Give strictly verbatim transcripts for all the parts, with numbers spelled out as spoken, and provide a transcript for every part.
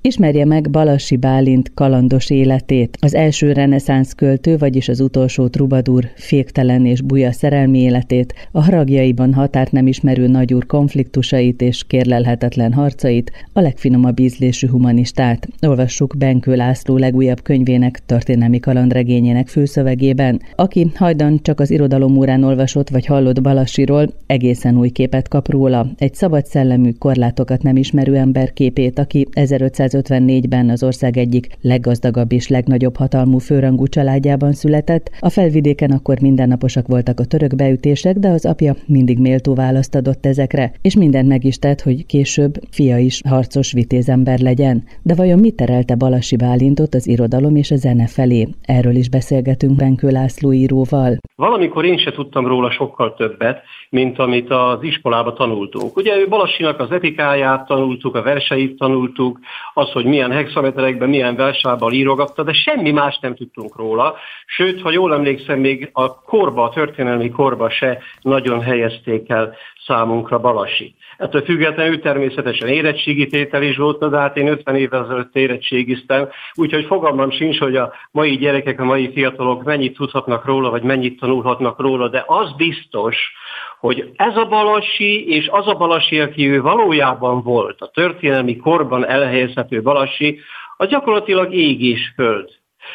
Ismerje meg Balassi Bálint kalandos életét, az első reneszánsz költő, vagyis az utolsó trubadúr féktelen és buja szerelmi életét, a haragjaiban határt nem ismerő nagyúr konfliktusait és kérlelhetetlen harcait, a legfinomabb ízlésű humanistát. Olvassuk Benkő László legújabb könyvének, történelmi kalandregényének főszövegében. Aki hajdan csak az irodalomórán olvasott vagy hallott Balassiról, egészen új képet kap róla, egy szabad szellemű, korlátokat nem ismerő ember képét, aki ezerötszázötvennégyben az ország egyik leggazdagabb és legnagyobb hatalmú főrangú családjában született. A felvidéken akkor mindennaposak voltak a török beütések, de az apja mindig méltó választ adott ezekre, és mindent meg is tett, hogy később fia is harcos vitézember legyen. De vajon mit terelte Balassi Bálintot az irodalom és a zene felé? Erről is beszélgetünk Benkő László íróval. Valamikor én se tudtam róla sokkal többet, mint amit az iskolába tanultunk. Ugye Balassinak az epikáját tanultuk, a verseit tanultuk, az, hogy milyen hexameterekben, milyen versával írogatta, de semmi más nem tudtunk róla. Sőt, ha jól emlékszem, még a korba, a történelmi korba se nagyon helyezték el számunkra Balassi. Ettől függetlenül természetesen érettségi tétel is volt, de hát én ötven évvel ezelőtt érettségiztem, úgyhogy fogalmam sincs, hogy a mai gyerekek, a mai fiatalok mennyit tudhatnak róla, vagy mennyit tanulhatnak róla, de az biztos, hogy ez a Balassi és az a Balassi, aki ő valójában volt, a történelmi korban elhelyezhető Balassi, az gyakorlatilag ég és föld.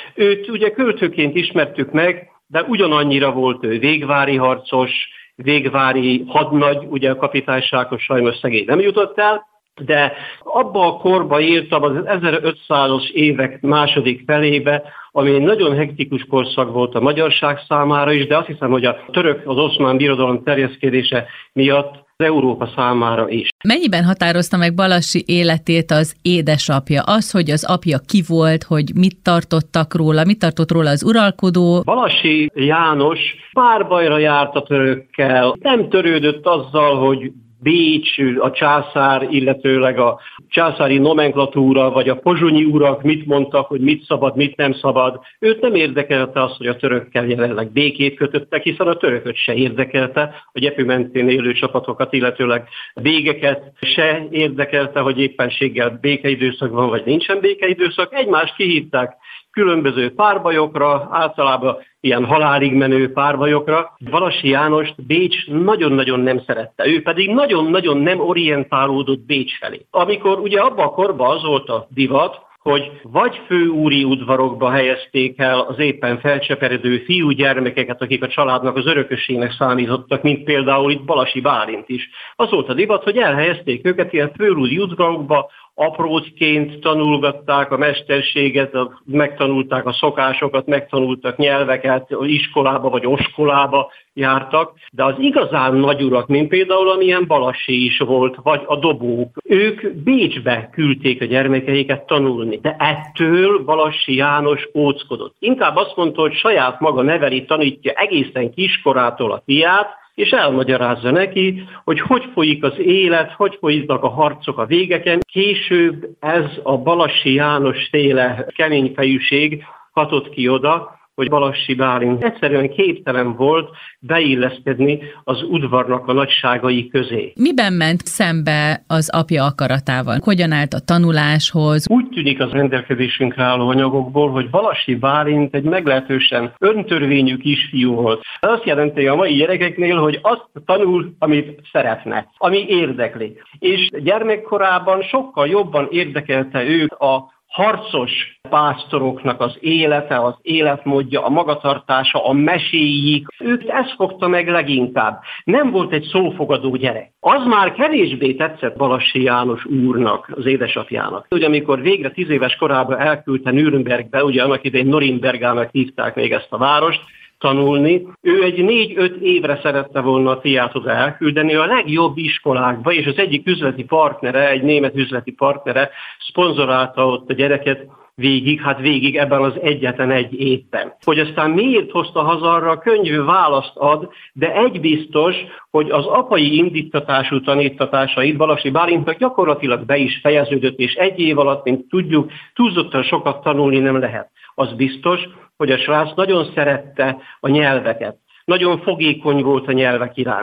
Őt ugye költőként ismertük meg, de ugyanannyira volt ő végvári harcos, végvári hadnagy, ugye a kapitány Sákos sajnos szegény nem jutott el, de abba a korba írtam az ezerötszázas évek második felébe, ami egy nagyon hektikus korszak volt a magyarság számára is, de azt hiszem, hogy a török, az oszmán birodalom terjeszkedése miatt az Európa számára is. Mennyiben határozta meg Balassi életét az édesapja? Az, hogy az apja ki volt, hogy mit tartottak róla, mit tartott róla az uralkodó? Balassi János párbajra járt a törökkel, nem törődött azzal, hogy Bécs, a császár, illetőleg a császári nomenklatúra, vagy a pozsonyi urak mit mondtak, hogy mit szabad, mit nem szabad. Őt nem érdekelte az, hogy a törökkel jelenleg békét kötöttek, hiszen a törököt se érdekelte, a gyepű mentén élő csapatokat, illetőleg végeket se érdekelte, hogy éppenséggel békeidőszak van, vagy nincsen békeidőszak. Egymást kihívták különböző párbajokra, általában ilyen halálig menő párbajokra. Balassi Jánost Bécs nagyon-nagyon nem szerette, ő pedig nagyon-nagyon nem orientálódott Bécs felé. Amikor ugye abban a korban az volt a divat, hogy vagy főúri udvarokba helyezték el az éppen felcseperedő fiúgyermekeket, akik a családnak az örökösének számítottak, mint például itt Balassi Bálint is. Az volt a divat, hogy elhelyezték őket ilyen főúri udvarokba, aprócként tanulgatták a mesterséget, megtanulták a szokásokat, megtanultak nyelveket, iskolába vagy oskolába jártak, de az igazán nagyurak, mint például amilyen Balassi is volt, vagy a dobók, ők Bécsbe küldték a gyermekeiket tanulni, de ettől Balassi János óckodott. Inkább azt mondta, hogy saját maga neveli, tanítja egészen kiskorától a fiát, és elmagyarázza neki, hogy hogy folyik az élet, hogy folyik a harcok a végeken. Később ez a Balassi János féle keményfejűség hatott ki oda, hogy Balassi Bálint egyszerűen képtelen volt beilleszkedni az udvarnak a nagyságai közé. Miben ment szembe az apja akaratával? Hogyan állt a tanuláshoz? Úgy tűnik az rendelkezésünkre álló anyagokból, hogy Balassi Bálint egy meglehetősen öntörvényű kisfiú volt. Ez azt jelenti a mai gyerekeknél, hogy azt tanul, amit szeretne, ami érdekli. És gyermekkorában sokkal jobban érdekelte őt a harcos pásztoroknak az élete, az életmódja, a magatartása, a meséik. Őt ezt fogta meg leginkább. Nem volt egy szófogadó gyerek. Az már kevésbé tetszett Balassi János úrnak, az édesapjának. Ugye amikor végre tíz éves korában elküldte Nürnbergbe, ugye annak idején Norimbergának hívták még ezt a várost, tanulni. Ő egy négy-öt évre szerette volna a fiát oda elküldeni a legjobb iskolákba, és az egyik üzleti partnere, egy német üzleti partnere szponzorálta ott a gyereket végig, hát végig ebben az egyetlen egy évben. Hogy aztán miért hozta haza, arra könnyű választ ad, de egy biztos, hogy az apai indítatású tanítatásait Balassi Bálintnak gyakorlatilag be is fejeződött, és egy év alatt, mint tudjuk, túlzottan sokat tanulni nem lehet. Az biztos, hogy a srác nagyon szerette a nyelveket. Nagyon fogékony volt a nyelvek iránt.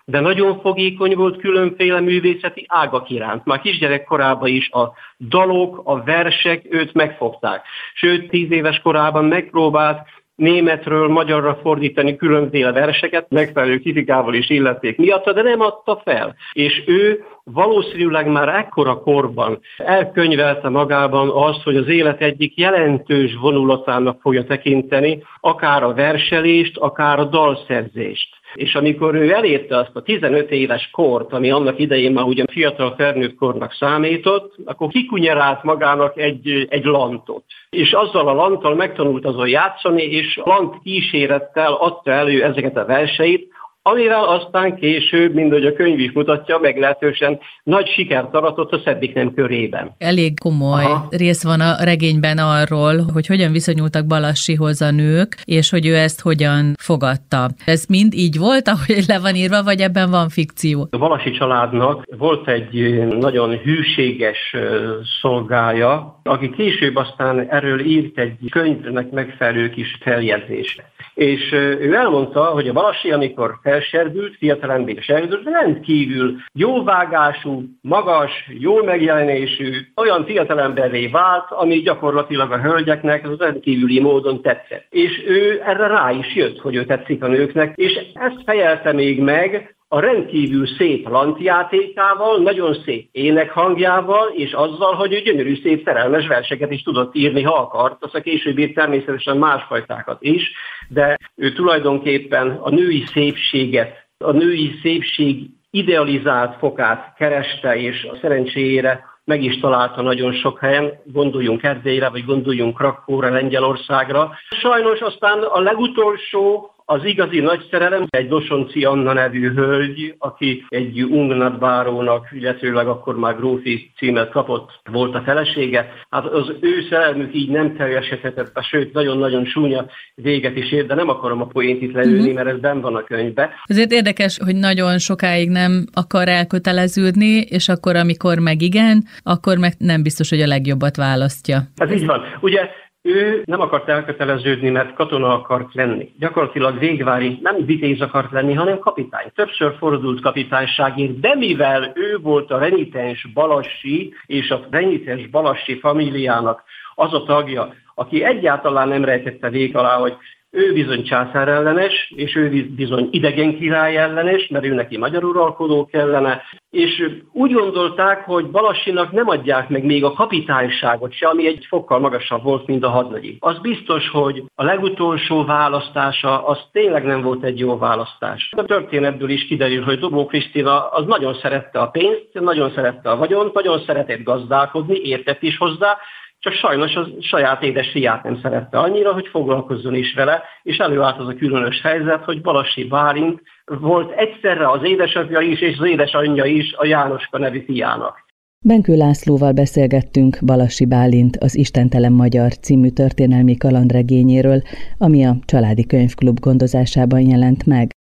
de nagyon fogékony volt különféle művészeti ágak iránt. Már kisgyerek korában is a dalok, a versek őt megfogták. Sőt, tíz éves korában megpróbált németről magyarra fordítani különféle verseket, megfelelő kritikával is illették miatta, de nem adta fel. És ő valószínűleg már ekkora korban elkönyvelte magában azt, hogy az élet egyik jelentős vonulatának fogja tekinteni, akár a verselést, akár a dalszerzést. És amikor ő elérte azt a tizenöt éves kort, ami annak idején már ugyan fiatal felnőtt kornak számított, akkor kikunyerált magának egy, egy lantot. És azzal a lanttal megtanult azon játszani, és lant kísérettel adta elő ezeket a verseit, amivel aztán később, mint hogy a könyv is mutatja, meglehetősen nagy sikert aratott a Szeddiknem körében. Elég komoly Aha. rész van a regényben arról, hogy hogyan viszonyultak Balassihoz a nők, és hogy ő ezt hogyan fogadta. Ez mind így volt, ahogy le van írva, vagy ebben van fikció? A Balassi családnak volt egy nagyon hűséges szolgája, aki később aztán erről írt egy könyvnek megfelelő kis feljegyzést. És ő elmondta, hogy a Balassi, amikor felserdült, fiatalember serdült, rendkívül jóvágású, magas, jól megjelenésű, olyan fiatalemberré vált, ami gyakorlatilag a hölgyeknek az rendkívüli módon tetszett. És ő erre rá is jött, hogy ő tetszik a nőknek, és ezt fejelte még meg a rendkívül szép lantjátékával, nagyon szép énekhangjával, és azzal, hogy ő gyönyörű szép szerelmes verseket is tudott írni, ha akart, az a később írt természetesen másfajtákat is, de ő tulajdonképpen a női szépséget, a női szépség idealizált fokát kereste, és a szerencséjére meg is találta nagyon sok helyen, gondoljunk Erdélyre, vagy gondoljunk Krakóra, Lengyelországra. Sajnos aztán a legutolsó, az igazi nagy szerelem egy Losonczy Anna nevű hölgy, aki egy Ungnad bárónak, illetőleg akkor már grófi címet kapott, volt a felesége. Hát az ő szerelmük így nem teljesedhetett, sőt, nagyon-nagyon súnya véget is ér, de nem akarom a poént itt leülni, uh-huh. mert ez benn van a könyvben. Azért érdekes, hogy nagyon sokáig nem akar elköteleződni, és akkor, amikor meg igen, akkor meg nem biztos, hogy a legjobbat választja. Ez így van. Ugye ő nem akart elköteleződni, mert katona akart lenni. Gyakorlatilag végvári, nem vitéz akart lenni, hanem kapitány. Többször fordult kapitányságért, de mivel ő volt a renitens Balassi és a renitens Balassi famíliának az a tagja, aki egyáltalán nem rejtette vég alá, hogy ő bizony császár ellenes, és ő bizony idegen király ellenes, mert ő neki magyar uralkodó kellene, és úgy gondolták, hogy Balassinak nem adják meg még a kapitányságot se, ami egy fokkal magasabb volt, mint a hadnagyi. Az biztos, hogy a legutolsó választása az tényleg nem volt egy jó választás. A történetből is kiderül, hogy Dobó Krisztina az nagyon szerette a pénzt, nagyon szerette a vagyont, nagyon szeretett gazdálkodni, értett is hozzá, csak sajnos a saját édes fiát nem szerette annyira, hogy foglalkozzon is vele, és előállt az a különös helyzet, hogy Balassi Bálint volt egyszerre az édesapja is, és az édesanyja is a Jánoska nevű fiának. Benkő Lászlóval beszélgettünk Balassi Bálint, az Istentelen magyar című történelmi kalandregényéről, ami a Családi Könyvklub gondozásában jelent meg.